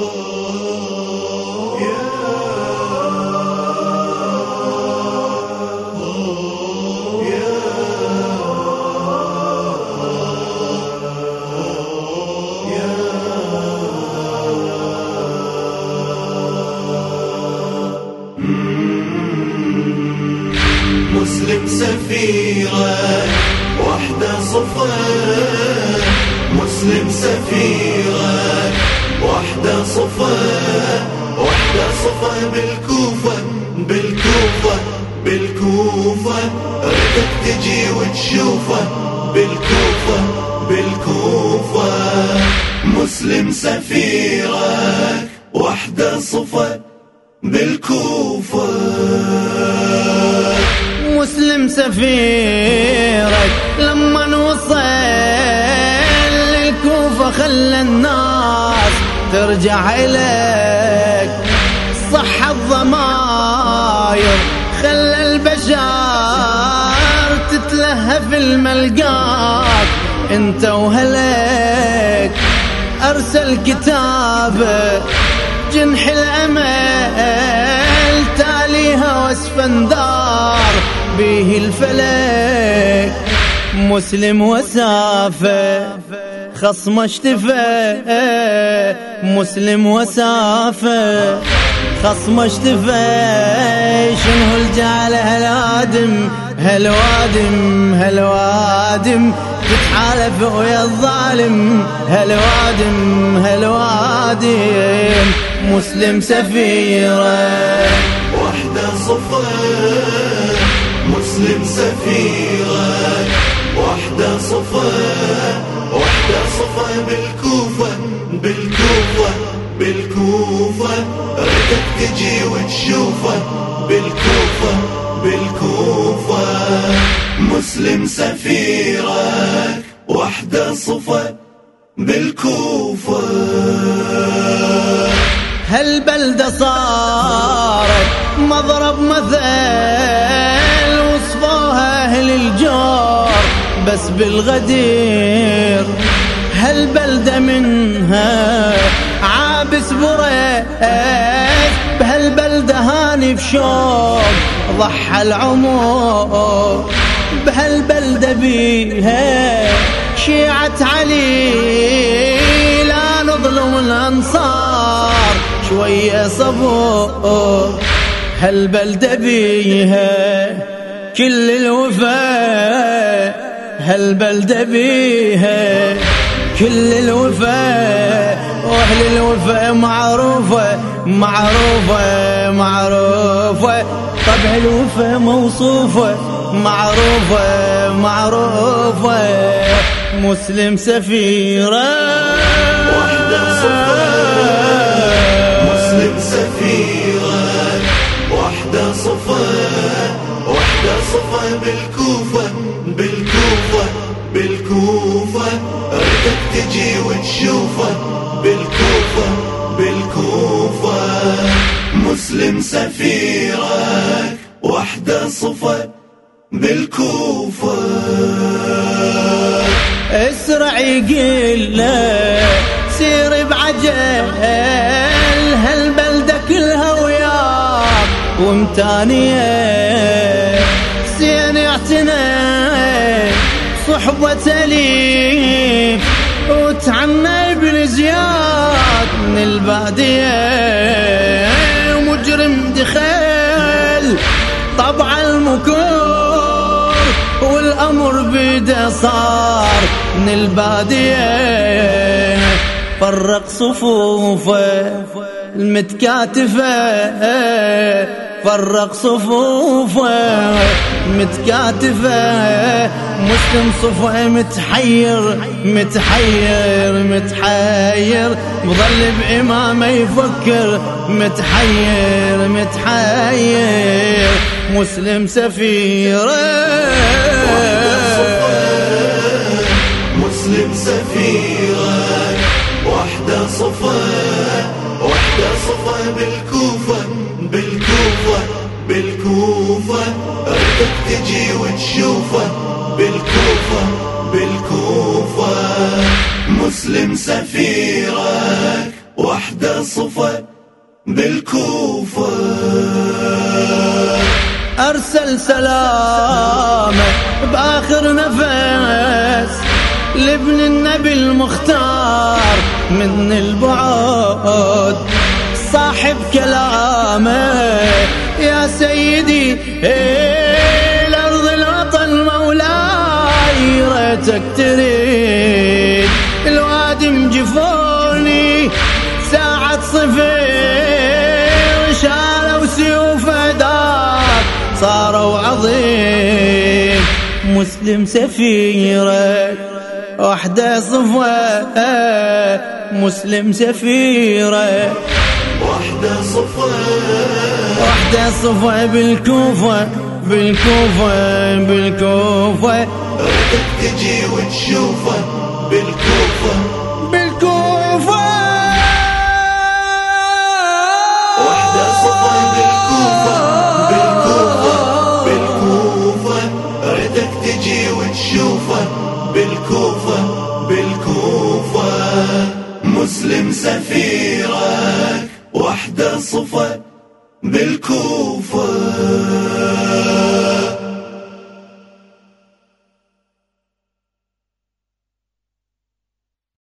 مسلم سفيرك وحده صفا، مسلم سفيرك وحده صفا، وحده صفا بالكوفة بالكوفة بالكوفة، ردك تجي وتشوفه بالكوفة بالكوفة. مسلم سفيرك وحده صفا بالكوفة. مسلم سفيرك لما وصل للكوفة خلى الناس ترجع إليك، صح الضماير خلى البشر تتلهف الملقاك انت وهلك، أرسل كتابه جنح الأمل تاليها واسفندار به الفلك. مسلم وسافة خصم اشتفى، مسلم وسافة خصم اشتفى، شنو الجعل هالوادم هالوادم هالوادم تتحالف ويا الظالم هالوادم هالوادم. مسلم سفيرك وحده صفا، مسلم سفيرك وحده صفا، وحده صفا بالكوفة بالكوفة بالكوفة، ردك تجي وتشوفه بالكوفة بالكوفة. مسلم سفيرك وحده صفا بالكوفة. هالبلدة صارت مضرب مثل، وصفوها أهل الجور بس بالغدير، هالبلدة منها عابس بريس، بهالبلدة هاني بشوق ضحى العمر، بهالبلدة بيها شيعة علي لا نظلم الأنصار شوية صبور، هالبلدة بيها كل الوفاء، هالبلدة بيها كل الوفاء، واهل الوفاء معروفة معروفة معروفة، طبع الوفاء موصوفة معروفة معروفة. مسلم سفيرك وحده صفا، مسلم سفيرك وحده صفا، وحده صفا بالكوفة بالكوفة بالكوفة، ردك تجي وتشوفه بالكوفة بالكوفة. مسلم سفيرك وحده صفا بالكوفة. اسرع يقل سير بعجل، هالبلدة كلها وياك ومتانية، سين اعتنى صحبة أليف وتعنى ابن زياد من البادية، مجرم دخل طبع المكور والأمر بيده صار من البادية، فرق صفوفه المتكاتفة، فرق صفوفه متكاتفة، مسلم صفوه متحير متحير متحير، مظل بإمامه يفكر متحير متحير. مسلم سفيرك مسلم سفيرك وحده صفا، وحده صفا بالكوفة بالكوفة بالكوفة، ردك تجي وتشوفه بالكوفة بالكوفة. مسلم سفيرك وحدة صفا بالكوفة. أرسل سلامه بآخر نفس لابن النبي المختار من البعد، صاحب كلامه يا سيدي الأرض الوطن مولاي، ريتك تريد الوادي مجفوني ساعة صفير، شالوا سيوف داك صاروا عظيم. مسلم سفيرك وحدة صفا، مسلم سفيرك وحدة صفا، وحدة صفا بالكوفة، بالكوفة، بالكوفة، ردك تجي وتشوفه بالكوفة، بالكوفة. وحدة صفا بالكوفة، بالكوفة، بالكوفة، ردك تجي وتشوفه بالكوفة، بالكوفة. مسلم سفيرك وحدة صفا بالكوفة.